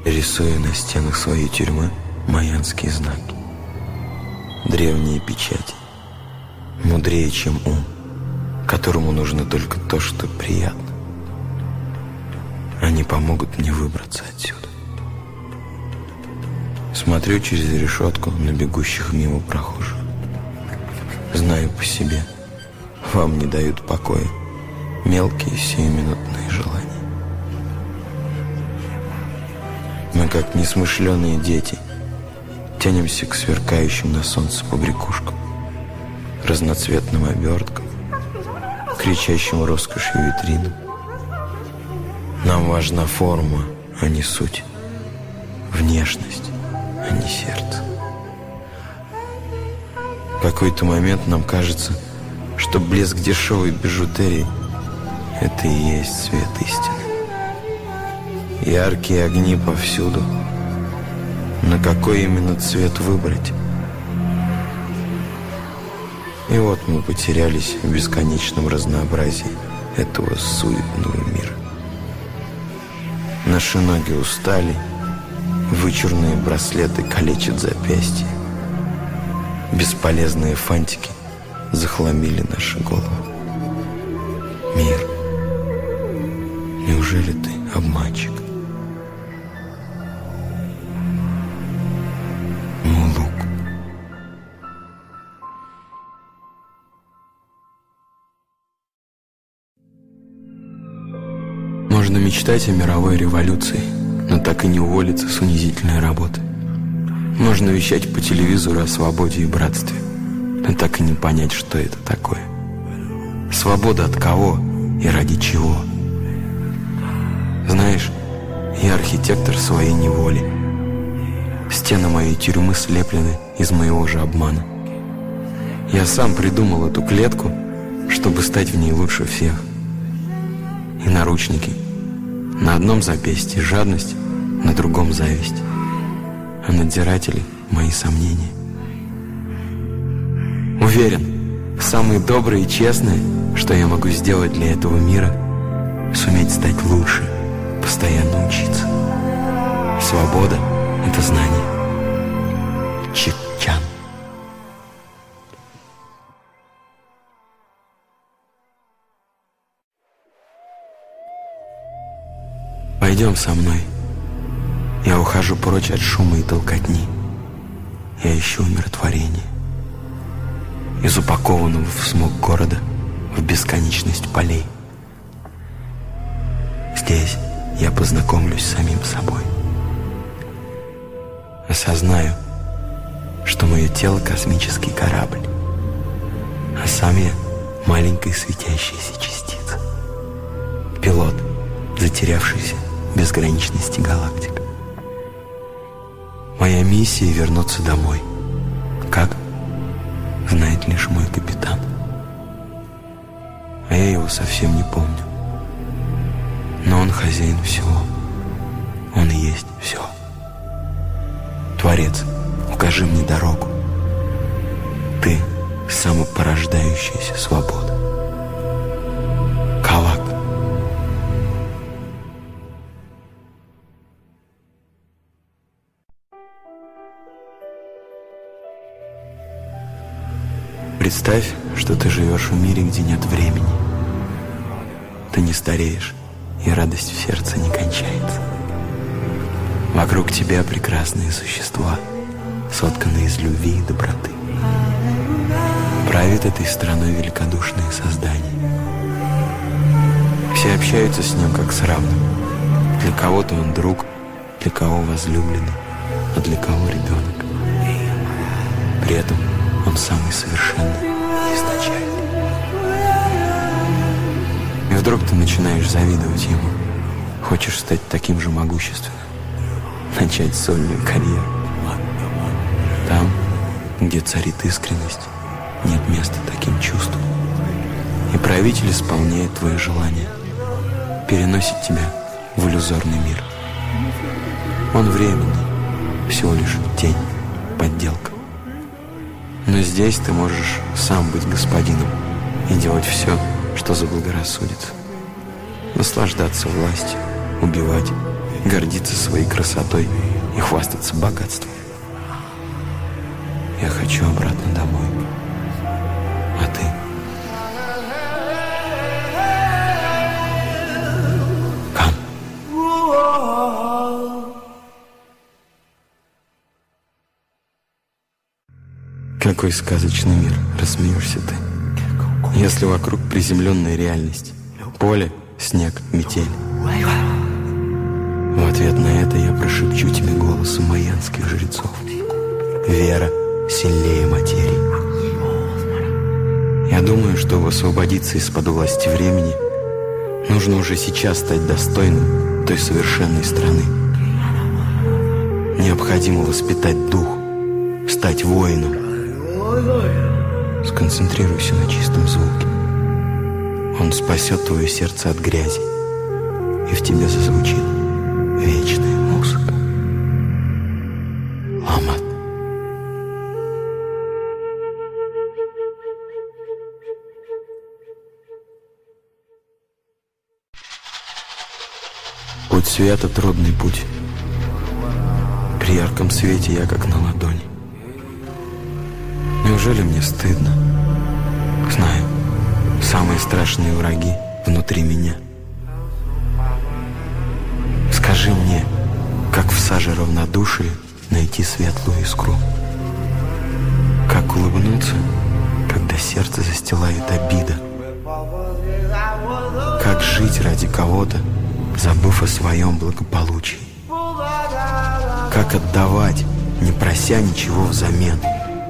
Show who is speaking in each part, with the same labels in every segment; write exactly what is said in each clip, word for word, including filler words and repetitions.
Speaker 1: рисуя на стенах своей тюрьмы майянские знаки. Древние печати, мудрее, чем ум, которому нужно только то, что приятно. Они помогут мне выбраться отсюда. Смотрю через решетку на бегущих мимо прохожих. Знаю по себе, вам не дают покоя мелкие сиюминутные желания. Мы, как несмышленые дети, тянемся к сверкающим на солнце побрякушкам, разноцветным оберткам, кричащим роскошью витринам. Нам важна форма, а не суть, внешность, а не сердце. В какой-то момент нам кажется, что блеск дешевой бижутерии — это и есть свет истины. Яркие огни повсюду. На какой именно цвет выбрать? И вот мы потерялись в бесконечном разнообразии этого суетного мира. Наши ноги устали, вычурные браслеты калечат запястья. Бесполезные фантики захламили наши головы. Мир, неужели ты обманщик? Мулук. Можно мечтать о мировой революции, но так и не уволиться с унизительной работы. Можно вещать по телевизору о свободе и братстве, но так и не понять, что это такое. Свобода от кого и ради чего? Знаешь, я архитектор своей неволи. Стены моей тюрьмы слеплены из моего же обмана. Я сам придумал эту клетку, чтобы стать в ней лучше всех. И наручники. На одном запястье жадность, на другом зависть. А надзиратели — мои сомнения. Уверен, самое доброе и честное, что я могу сделать для этого мира — суметь стать лучше, постоянно учиться. Свобода — это знание. Чик-чан. Пойдем со мной. Я ухожу прочь от шума и толкотни. Я ищу умиротворение. Из упакованного в смог города в бесконечность полей. Здесь я познакомлюсь с самим собой. Осознаю, что мое тело — космический корабль, а сам я — маленькая светящаяся частица. Пилот, затерявшийся в безграничности галактик. Моя миссия — вернуться домой. Как? Знает лишь мой капитан. А я его совсем не помню. Но он хозяин всего. Он и есть все. Творец, укажи мне дорогу. Ты — самопорождающаяся свобода. Кавак. Представь, что ты живешь в мире, где нет времени. Ты не стареешь, и радость в сердце не кончается. Вокруг тебя прекрасные существа, сотканные из любви и доброты. Правит этой страной великодушные создания. Все общаются с ним как с равным. Для кого-то он друг, для кого возлюбленный, а для кого ребенок. При этом он самый совершенный и изначальный. И вдруг ты начинаешь завидовать ему. Хочешь стать таким же могущественным. Начать сольную карьеру. Там, где царит искренность, нет места таким чувствам. И правитель исполняет твои желания. Переносит тебя в иллюзорный мир. Он временный, всего лишь тень, подделка. Но здесь ты можешь сам быть господином и делать все, что заблагорассудится. Наслаждаться властью, убивать гордиться своей красотой и хвастаться богатством. Я хочу обратно домой. А ты? Кам. Какой сказочный мир, рассмеешься ты. Если вокруг приземленная реальность, поле, снег, метель. В ответ на это я прошепчу тебе голосом майянских жрецов. Вера сильнее материи. Я думаю, чтобы освободиться из-под власти времени, нужно уже сейчас стать достойным той совершенной страны. Необходимо воспитать дух, стать воином. Сконцентрируйся на чистом звуке. Он спасет твое сердце от грязи, и в тебе зазвучит вечная музыка. Ламат. Путь света — трудный путь. При ярком свете я как на ладони. Неужели мне стыдно? Знаю, самые страшные враги внутри меня. Скажи мне, как в саже равнодушия найти светлую искру? Как улыбнуться, когда сердце застилает обида? Как жить ради кого-то, забыв о своем благополучии? Как отдавать, не прося ничего взамен?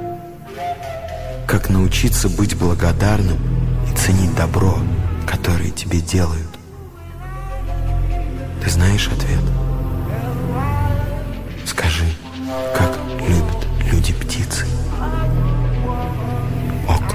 Speaker 1: Как научиться быть благодарным и ценить добро, которое тебе делают? Ты знаешь ответ? Скажи, как любят люди птицы? Ок.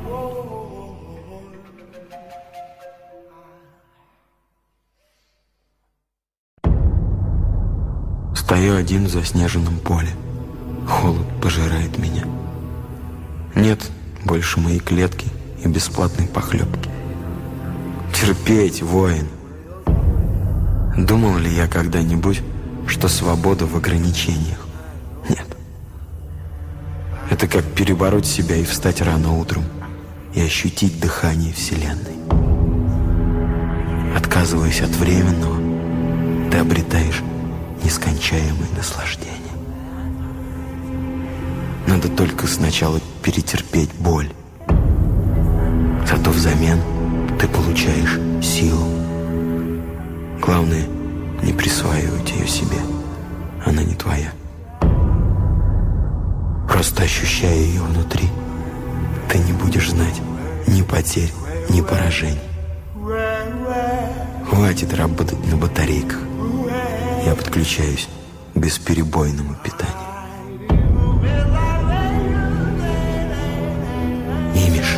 Speaker 1: Стою один в заснеженном поле. Холод пожирает меня. Нет больше моей клетки и бесплатной похлебки. Терпеть, воин. Думал ли я когда-нибудь, что свобода в ограничениях? Нет. Это как перебороть себя и встать рано утром и ощутить дыхание Вселенной. Отказываясь от временного, ты обретаешь нескончаемое наслаждение. Надо только сначала перетерпеть боль. Зато взамен ты получаешь силу. Главное, не присваивать ее себе. Она не твоя. Просто ощущая ее внутри, ты не будешь знать ни потерь, ни поражений. Хватит работать на батарейках. Я подключаюсь к бесперебойному питанию. Имиш.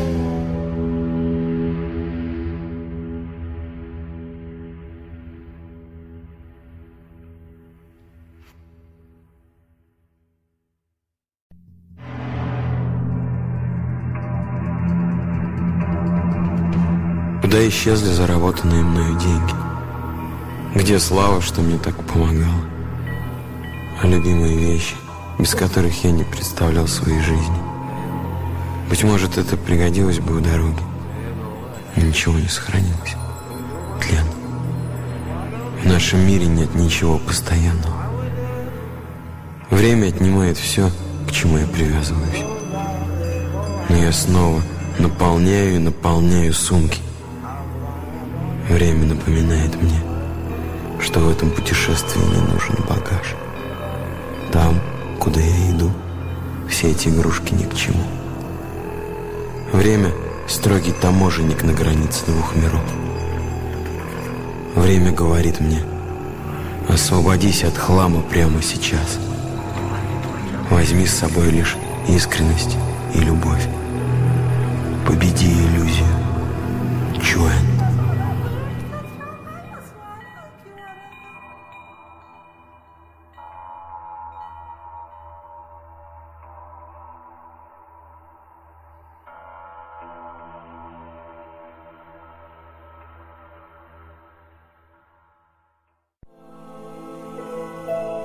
Speaker 1: Куда исчезли заработанные мною деньги? Где слава, что мне так помогала? А любимые вещи, без которых я не представлял своей жизни? Быть может, это пригодилось бы в дороге. Но ничего не сохранилось. Тлен. В нашем мире нет ничего постоянного. Время отнимает все, к чему я привязываюсь. Но я снова наполняю и наполняю сумки. Время напоминает мне, что в этом путешествии мне нужен багаж. Там, куда я иду, все эти игрушки ни к чему. Время — строгий таможенник на границе двух миров. Время говорит мне: освободись от хлама прямо сейчас. Возьми с собой лишь искренность и любовь. Победи иллюзию. Чуэн.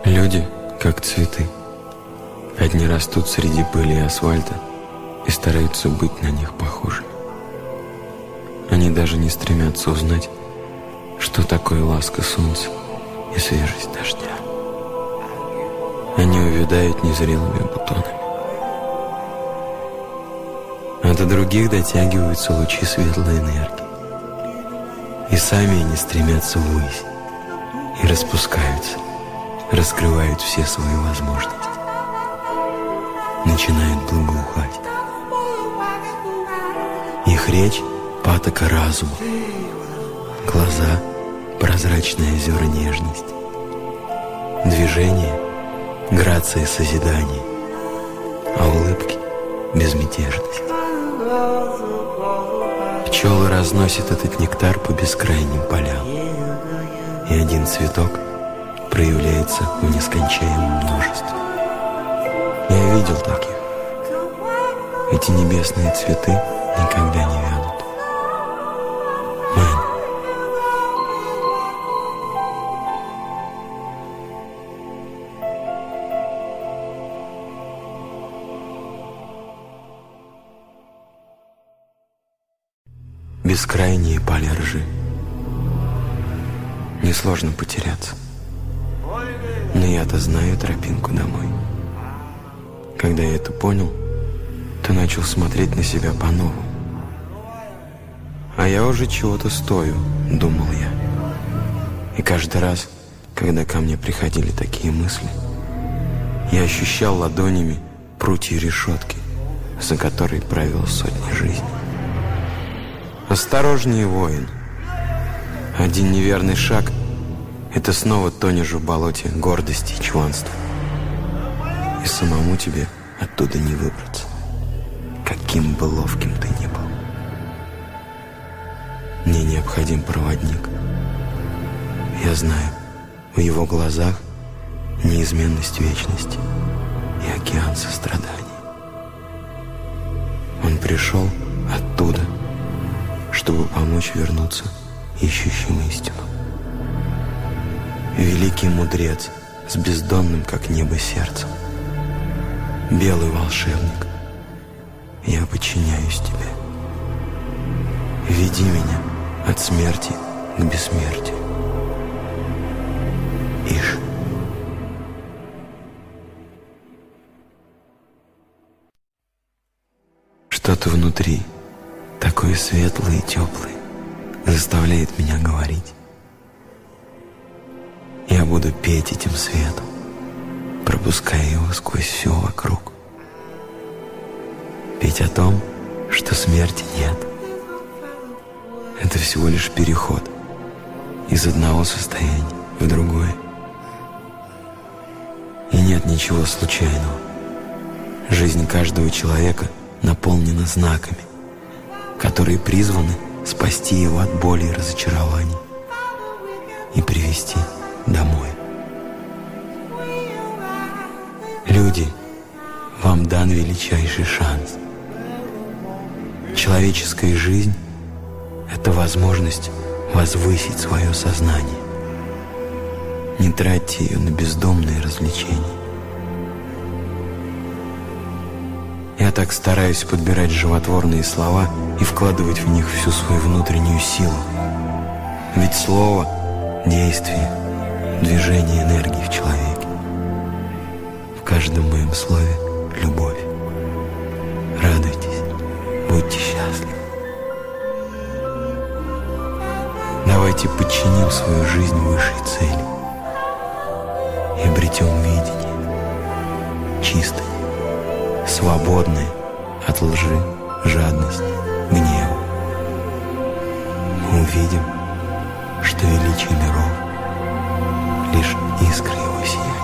Speaker 1: Люди, как цветы. Одни растут среди пыли и асфальта и стараются быть на них похожими. Они даже не стремятся узнать, что такое ласка солнца и свежесть дождя. Они увядают незрелыми бутонами. А до других дотягиваются лучи светлой энергии. И сами они стремятся ввысь и распускаются, раскрывают все свои возможности. Начинают благоухать. Их речь — патока разума, глаза — прозрачные озера нежности, движение — грация созидания, а улыбки — безмятежность. Пчелы разносят этот нектар по бескрайним полям, и один цветок проявляется в нескончаемом множестве. Я видел таких. Эти небесные цветы никогда не вянут. Мэн. Бескрайние поля ржи. Несложно потеряться. Но я-то знаю тропинку домой. Когда я это понял, то начал смотреть на себя по-новому. А я уже чего-то стою, думал я. И каждый раз, когда ко мне приходили такие мысли, я ощущал ладонями прутья решетки, за которой правила сотни жизней. Осторожнее, воин. Один неверный шаг — это снова тонешь в болоте гордости и чванства. И самому тебе оттуда не выбраться, каким бы ловким ты ни был. Мне необходим проводник. Я знаю, в его глазах неизменность вечности и океан сострадания. Он пришел оттуда, чтобы помочь вернуться ищущим истину. Великий мудрец с бездонным, как небо, сердцем. Белый волшебник, я подчиняюсь тебе. Веди меня от смерти к бессмертию. Иш. Что-то внутри, такое светлое и теплое, заставляет меня говорить. Я буду петь этим светом, пропуская его сквозь все вокруг. Петь о том, что смерти нет. Это всего лишь переход из одного состояния в другое. И нет ничего случайного. Жизнь каждого человека наполнена знаками, которые призваны спасти его от боли и разочарований и привести домой. Люди, вам дан величайший шанс. Человеческая жизнь — это возможность возвысить свое сознание. Не тратьте ее на бездумные развлечения. Я так стараюсь подбирать животворные слова и вкладывать в них всю свою внутреннюю силу. Ведь слово — действие, движение энергии в человеке. В каждом моем слове — любовь. Радуйтесь, будьте счастливы. Давайте подчиним свою жизнь высшей цели и обретем видение, чистое, свободное от лжи, жадности, гнева. Мы увидим, что величие миров — лишь искра его сияния.